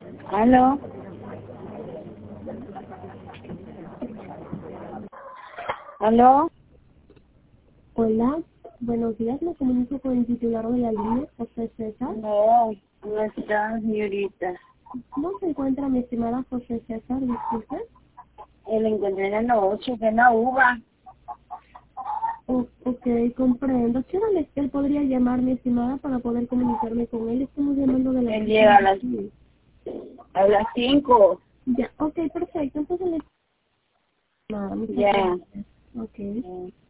¿Aló? ¿Aló? Hola, buenos días, me comunico con el titular de la línea, José César. No, no está, señorita. ¿No se encuentra mi estimada José César, disculpe? Él encontré en la noche, que en la uva. Ok, comprendo. ¿Qué hora él podría llamar, mi estimada, para poder comunicarme con él? Estamos llamando de la Él llega a oficina. las, Sí. a las 5. Ya, ok, perfecto. Entonces le... Nada, muchas Ya. gracias. Ok.